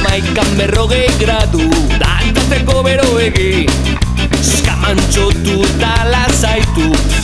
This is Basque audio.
Jamaikan 40 gradu, dantzatzeko beroegi. Skamantxotu eta lasaitu,